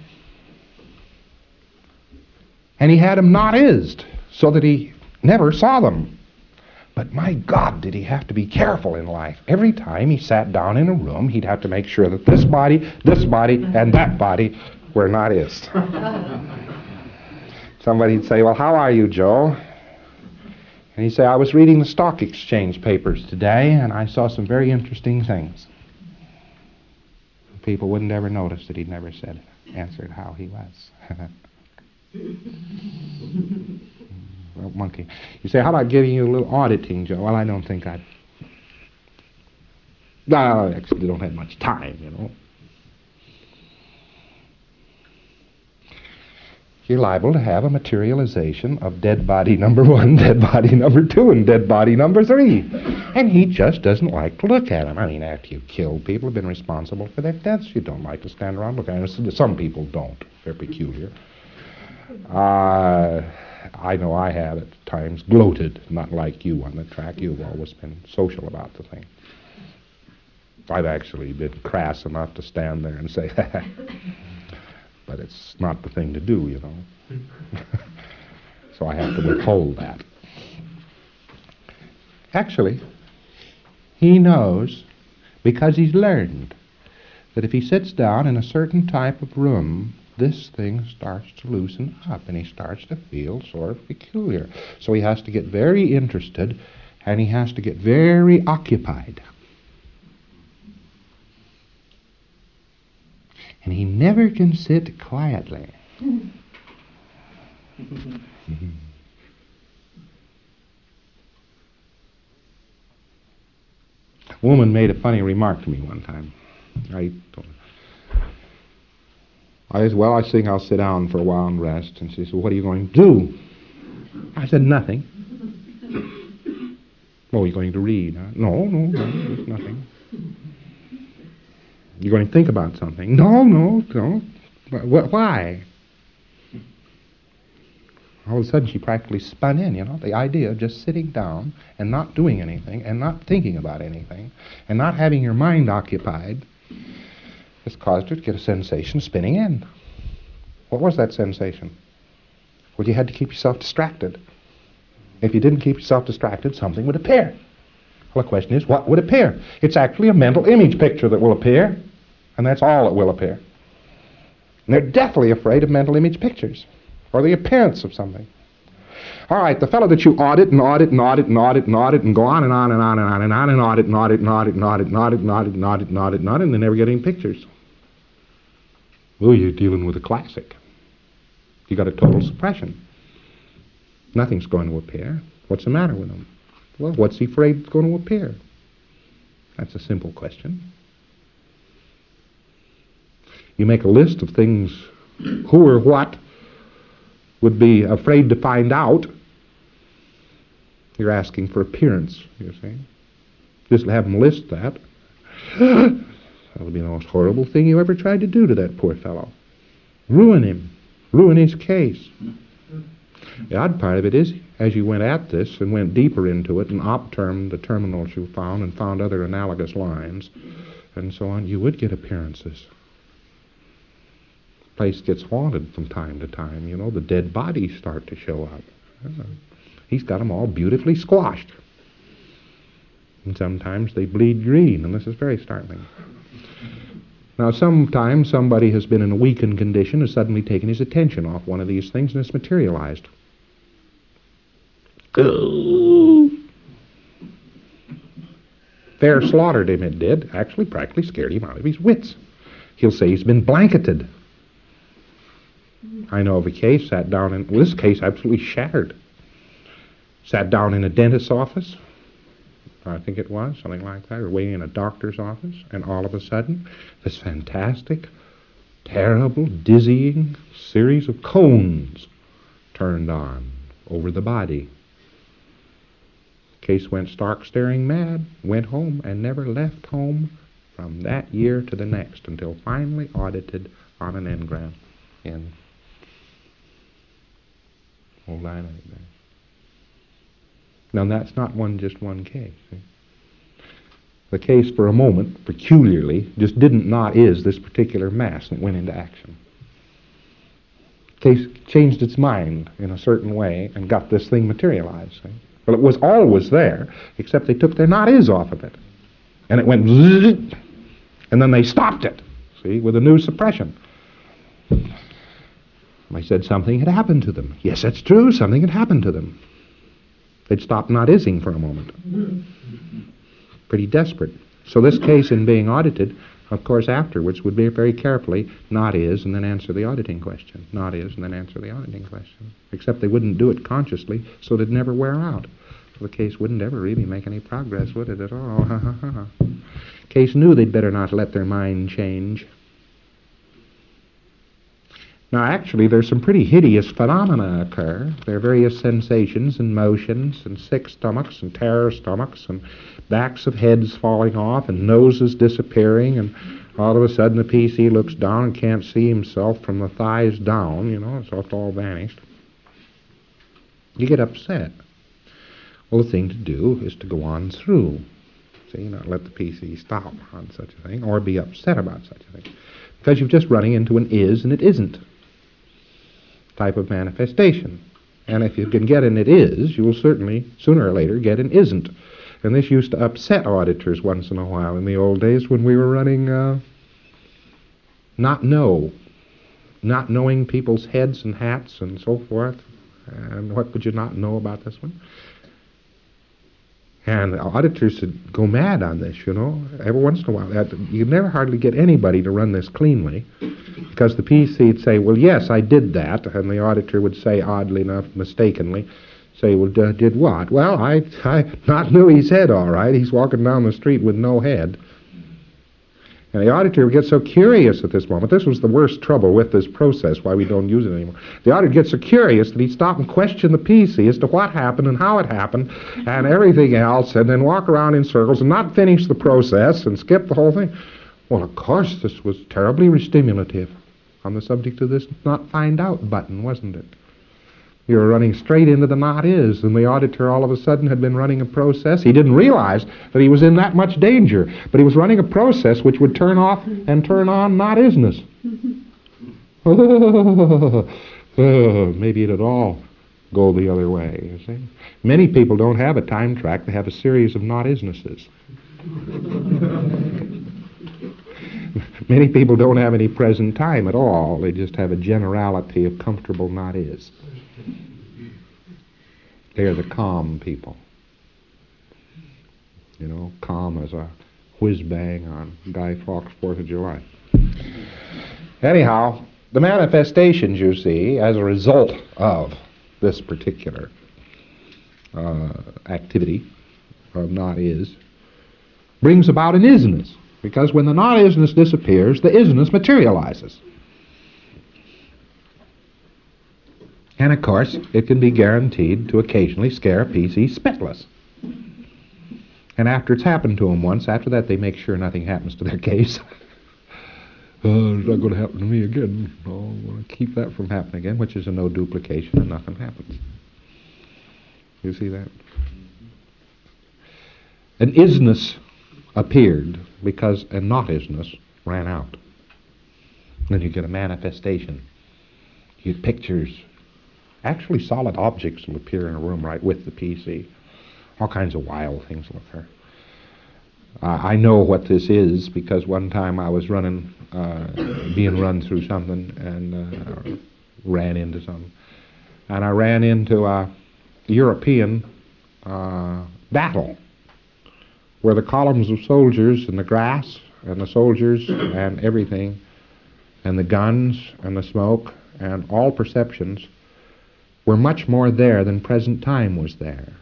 [SPEAKER 2] and he had them not-ised, so that he never saw them. But my God, did he have to be careful in life. Every time he sat down in a room, he'd have to make sure that this body, this body, and that body were not-ised. Somebody'd say, well, how are you, Joe? And he'd say, I was reading the stock exchange papers today, and I saw some very interesting things. People wouldn't ever notice that he'd never said, answered how he was. Well, monkey. You say, how about giving you a little auditing, Joe? Well, I don't think I'd... No, I actually don't have much time, you know. You're liable to have a materialization of dead body number one, dead body number two, and dead body number three. And he just doesn't like to look at them. I mean, after you've killed people who've been responsible for their deaths, you don't like to stand around looking at them. Some people don't. They're peculiar. Uh, I know I have at times gloated, not like you on the track. You've always been social about the thing. I've actually been crass enough to stand there and say, but it's not the thing to do, you know. So I have to withhold that. Actually, he knows, because he's learned, that if he sits down in a certain type of room, this thing starts to loosen up, and he starts to feel sort of peculiar. So he has to get very interested, and he has to get very occupied. And he never can sit quietly. Mm-hmm. A woman made a funny remark to me one time. I told her, I said, well, I think I'll sit down for a while and rest. And she said, what are you going to do? I said, nothing. Oh, you're going to read, huh? No, no, no, there's nothing. You're going to think about something. No, no, no. Wh- why? All of a sudden she practically spun in, you know, the idea of just sitting down and not doing anything and not thinking about anything and not having your mind occupied has caused her to get a sensation of spinning in. What was that sensation? Well, you had to keep yourself distracted. If you didn't keep yourself distracted, something would appear. Well, the question is, what would appear? It's actually a mental image picture that will appear, and that's all that will appear. And they're deathly afraid of mental image pictures, or the appearance of something. All right, the fellow that you audit and audit and audit and audit and audit and go on and on and on and on and on and audit and audit and audit and audit and audit and audit and audit and audit and audit and they never get any pictures. Well, you're dealing with a classic. You got a total suppression. Nothing's going to appear. What's the matter with him? Well, what's he afraid is going to appear? That's a simple question. You make a list of things who or what would be afraid to find out. You're asking for appearance, you see. Just have him list that. That would be the most horrible thing you ever tried to do to that poor fellow. Ruin him. Ruin his case. The odd part of it is, as you went at this and went deeper into it and op-termed the terminals you found and found other analogous lines and so on, you would get appearances. The place gets haunted from time to time. You know, the dead bodies start to show up. Uh, he's got them all beautifully squashed. And sometimes they bleed green, and this is very startling. Now, sometimes somebody has been in a weakened condition, has suddenly taken his attention off one of these things, and it's materialized. Fair slaughtered him, it did. Actually, practically scared him out of his wits. He'll say he's been blanketed. I know of a case, sat down in, well, this case absolutely shattered. Sat down in a dentist's office, I think it was, something like that, or waiting in a doctor's office, and all of a sudden, this fantastic, terrible, dizzying series of cones turned on over the body. Case went stark staring mad, went home, and never left home from that year to the next, until finally audited on an engram in Old Island there. Now, that's not one just one case. See? The case, for a moment, peculiarly, just didn't not is this particular mass, and it went into action. The case changed its mind in a certain way and got this thing materialized. See? Well, it was always there, except they took their not is off of it. And it went zzz, and then they stopped it, see, with a new suppression. I said something had happened to them. Yes, that's true, something had happened to them. They'd stop not ising for a moment. Pretty desperate. So this case, in being audited, of course, afterwards would be very carefully not is and then answer the auditing question. Not is and then answer the auditing question. Except they wouldn't do it consciously, so it'd never wear out. So the case wouldn't ever really make any progress, would it, at all? Case knew they'd better not let their mind change. Now, actually, there's some pretty hideous phenomena occur. There are various sensations and motions and sick stomachs and terror stomachs and backs of heads falling off and noses disappearing, and all of a sudden the P C looks down and can't see himself from the thighs down, you know, it's all vanished. You get upset. Well, the thing to do is to go on through. See, not let the P C stop on such a thing or be upset about such a thing. Because you're just running into an is and it isn't type of manifestation. And if you can get an it is, you will certainly, sooner or later, get an isn't. And this used to upset auditors once in a while in the old days when we were running uh, not know, not knowing people's heads and hats and so forth. And what could you not know about this one? And the auditors would go mad on this, you know, every once in a while. You'd never hardly get anybody to run this cleanly, because the P C would say, well, yes, I did that, and the auditor would say, oddly enough, mistakenly, say, well, d- did what? Well, I, I not knew his head all right. He's walking down the street with no head. And the auditor would get so curious at this moment. This was the worst trouble with this process, why we don't use it anymore. The auditor gets so curious that he'd stop and question the P C as to what happened and how it happened and everything else, and then walk around in circles and not finish the process and skip the whole thing. Well, of course, this was terribly restimulative on the subject of this not find out button, wasn't it? You were running straight into the not is, and the auditor all of a sudden had been running a process. He didn't realize that he was in that much danger, but he was running a process which would turn off and turn on not isness. Oh, maybe it'd all go the other way, you see. Many people don't have a time track, they have a series of not isnesses. Many people don't have any present time at all, they just have a generality of comfortable not is. They're the calm people. You know, calm as a whiz-bang on Guy Fawkes' fourth of July. Anyhow, the manifestations, you see, as a result of this particular uh, activity of not is, brings about an isness. Because when the not isness disappears, the isness materializes. And of course, it can be guaranteed to occasionally scare a P C spitless. And after it's happened to them once, after that they make sure nothing happens to their case. Oh, it's not going to happen to me again. No, I'm going to keep that from happening again, which is a no duplication and nothing happens. You see that? An isness appeared because a not isness ran out. Then you get a manifestation. You get pictures. Actually, solid objects will appear in a room right with the P C. All kinds of wild things will occur. Uh, I know what this is because one time I was running, uh, being run through something and uh, ran into something. And I ran into a European uh, battle where the columns of soldiers and the grass and the soldiers and everything and the guns and the smoke and all perceptions were much more there than present time was there.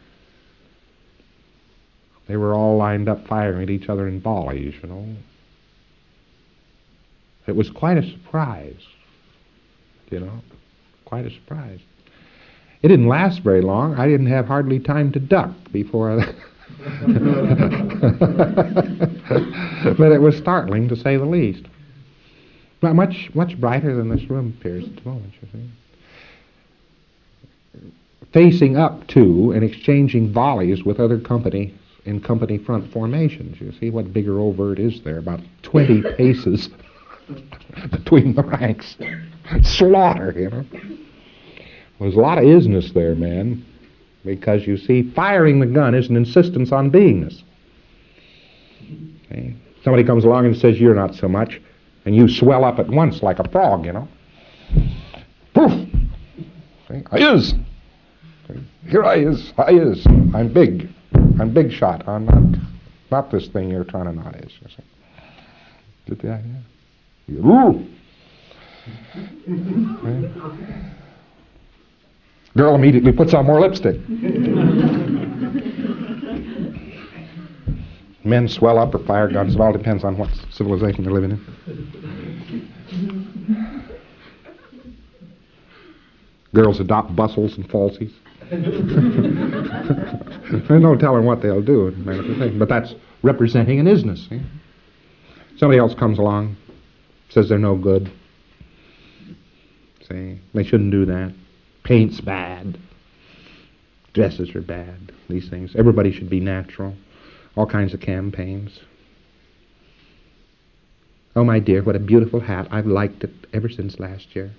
[SPEAKER 2] They were all lined up firing at each other in volleys, you know. It was quite a surprise, you know, quite a surprise. It didn't last very long. I didn't have hardly time to duck before I... But it was startling, to say the least. But much, much brighter than this room appears at the moment, you see. Facing up to and exchanging volleys with other company in company front formations. You see what bigger overt is there? About twenty paces between the ranks. Slaughter, you know. There's a lot of isness there, man. Because, you see, firing the gun is an insistence on beingness. Okay? Somebody comes along and says, you're not so much, and you swell up at once like a frog, you know. Poof! See? I is. Okay? Here I is. I is. I'm big. I'm big shot. I'm not, not this thing you're trying to not is, you see. Get the idea? Ooh! Okay? Girl immediately puts on more lipstick. Men swell up or fire guns. It all depends on what civilization they're living in. Girls adopt bustles and falsies. There's no telling what they'll do, but that's representing an isness. See? Somebody else comes along, says they're no good. See, they shouldn't do that. Paint's bad. Dresses are bad. These things. Everybody should be natural. All kinds of campaigns. Oh, my dear, what a beautiful hat. I've liked it ever since last year.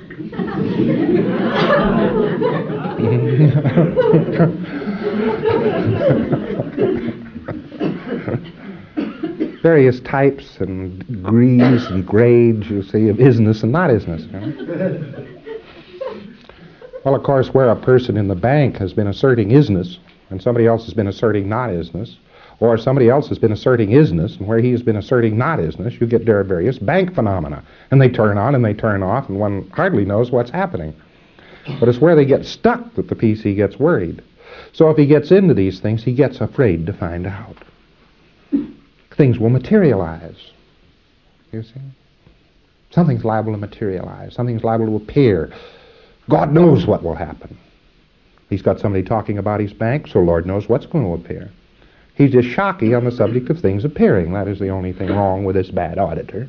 [SPEAKER 2] Various types and degrees and grades, you see, of isness and not isness. You know? Well, of course, where a person in the bank has been asserting isness, and somebody else has been asserting not isness, or somebody else has been asserting isness, and where he has been asserting not isness, you get various bank phenomena. And they turn on and they turn off, and one hardly knows what's happening. But it's where they get stuck that the P C gets worried. So if he gets into these things, he gets afraid to find out. Things will materialize. You see? Something's liable to materialize. Something's liable to appear. God knows what will happen. He's got somebody talking about his bank, so Lord knows what's going to appear. He's just shocky on the subject of things appearing. That is the only thing wrong with this bad auditor.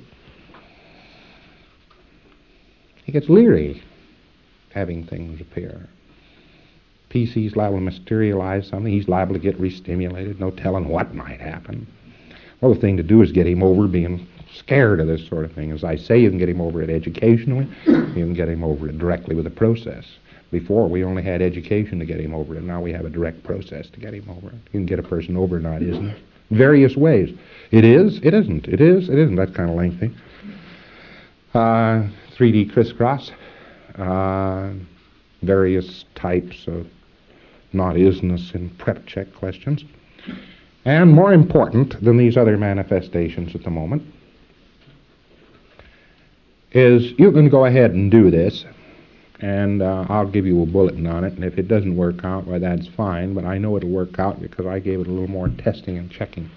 [SPEAKER 2] He gets leery having things appear. P C's liable to materialize something. He's liable to get re-stimulated. No telling what might happen. Well, the thing to do is get him over being scared of this sort of thing. As I say, you can get him over it educationally. You can get him over it directly with a process. Before, we only had education to get him over it, and now we have a direct process to get him over it. You can get a person over not, isn't it? Various ways. It is, it isn't. It is, it isn't. That's kind of lengthy. Uh, three D crisscross. Uh, various types of not isness in prep check questions. And more important than these other manifestations at the moment is you can go ahead and do this And uh, I'll give you a bulletin on it, and if it doesn't work out, why, that's fine, but I know it'll work out because I gave it a little more testing and checking.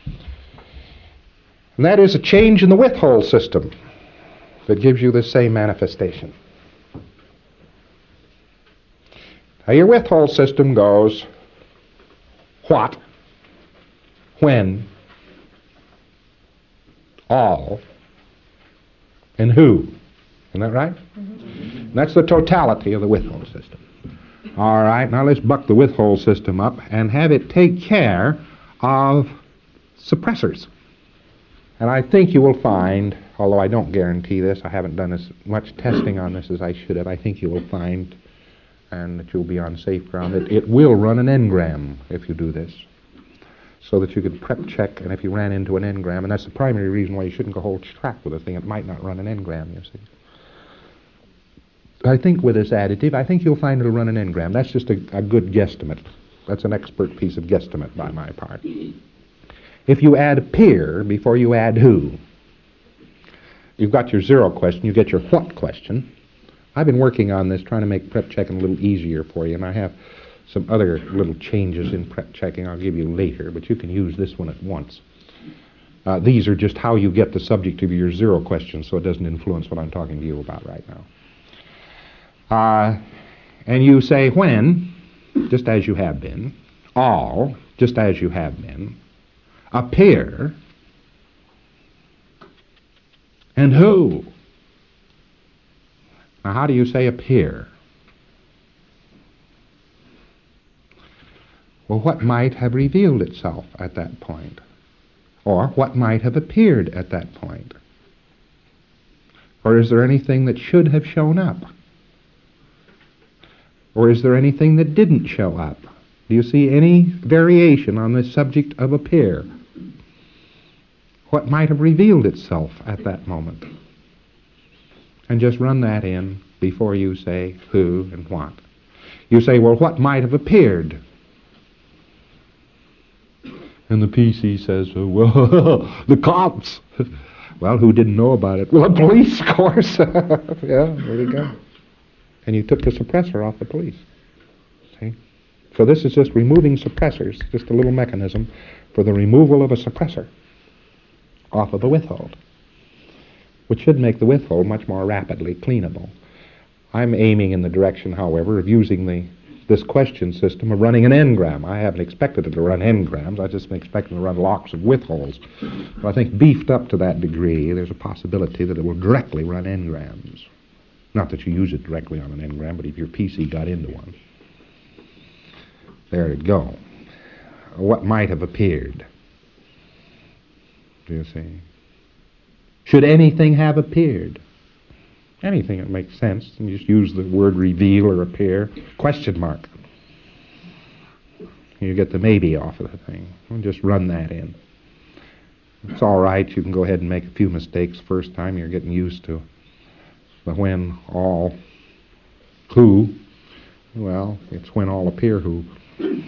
[SPEAKER 2] And that is a change in the width hole system that gives you the same manifestation. Now, your width hole system goes what, when, all, and who. Isn't that right? Mm-hmm. That's the totality of the width hole system. All right, now let's buck the width hole system up and have it take care of suppressors. And I think you will find, although I don't guarantee this, I haven't done as much testing on this as I should have, I think you will find, and that you'll be on safe ground, that it will run an engram if you do this, so that you could prep check, and if you ran into an engram, and that's the primary reason why you shouldn't go hold track with a thing, it might not run an engram, you see. I think with this additive, I think you'll find it'll run an engram. That's just a, a good guesstimate. That's an expert piece of guesstimate by my part. If you add appear before you add who, you've got your zero question, you get your what question. I've been working on this, trying to make prep checking a little easier for you, and I have some other little changes in prep checking I'll give you later, but you can use this one at once. Uh, these are just how you get the subject of your zero question, so it doesn't influence what I'm talking to you about right now. Uh, and you say when, just as you have been, all, just as you have been, appear, and who. Now, how do you say appear? Well, what might have revealed itself at that point? Or what might have appeared at that point? Or is there anything that should have shown up? Or is there anything that didn't show up? Do you see any variation on the subject of appear? What might have revealed itself at that moment? And just run that in before you say who and what. You say, well, what might have appeared? And the P C says, oh, well, the cops. Well, who didn't know about it? Well, the police, of course. Yeah, there you go. And you took the suppressor off the police. See? So this is just removing suppressors, just a little mechanism for the removal of a suppressor off of the withhold, which should make the withhold much more rapidly cleanable. I'm aiming in the direction, however, of using the this question system of running an engram. I haven't expected it to run engrams. I just expected it to run locks of withholds. But I think beefed up to that degree, there's a possibility that it will directly run engrams. Not that you use it directly on an engram, but if your P C got into one. There you go. What might have appeared? Do you see? Should anything have appeared? Anything that makes sense. And you just use the word reveal or appear. Question mark. You get the maybe off of the thing. And just run that in. It's all right. You can go ahead and make a few mistakes first time. You're getting used to the when, all, who. Well, it's when all appear who. Is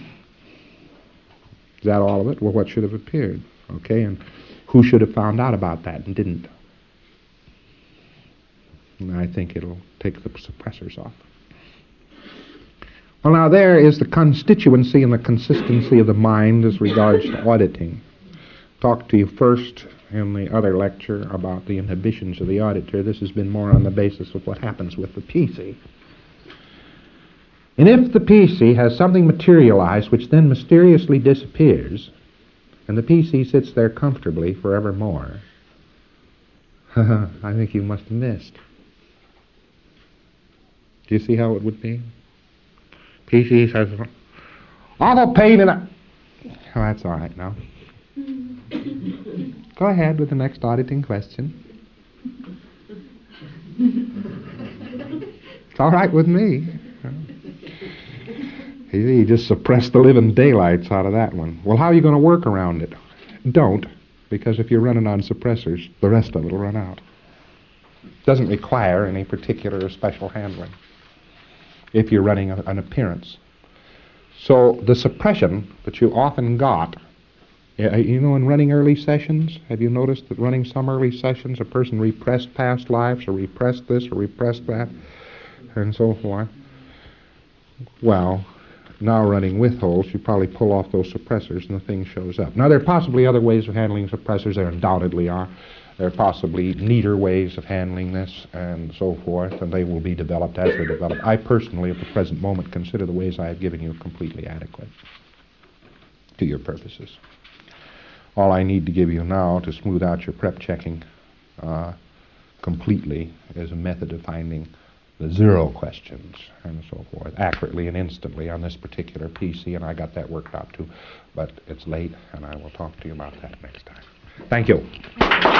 [SPEAKER 2] that all of it? Well, what should have appeared? Okay, and who should have found out about that and didn't? And I think it'll take the suppressors off. Well, now there is the constituency and the consistency of the mind as regards to auditing. Talked to you first in the other lecture about the inhibitions of the auditor. This has been more on the basis of what happens with the P C. And if the P C has something materialized which then mysteriously disappears, and the P C sits there comfortably forevermore, I think you must have missed. Do you see how it would be? P C says, awful pain in the... Oh, that's all right now. Go ahead with the next auditing question. It's all right with me. He just suppressed the living daylights out of that one. Well, how are you going to work around it? Don't, because if you're running on suppressors, the rest of it will run out. Doesn't require any particular or special handling if you're running a, an appearance. So the suppression that you often got, you know, in running early sessions, have you noticed that running some early sessions, a person repressed past lives or repressed this or repressed that? and so forth. Well, now running with holes, you probably pull off those suppressors and the thing shows up. Now, there are possibly other ways of handling suppressors. There undoubtedly are. There are possibly neater ways of handling this and so forth, and they will be developed as they're developed. I personally, at the present moment, consider the ways I have given you completely adequate to your purposes. All I need to give you now to smooth out your prep checking uh, completely is a method of finding the zero questions and so forth accurately and instantly on this particular P C, and I got that worked out too. But it's late, and I will talk to you about that next time. Thank you.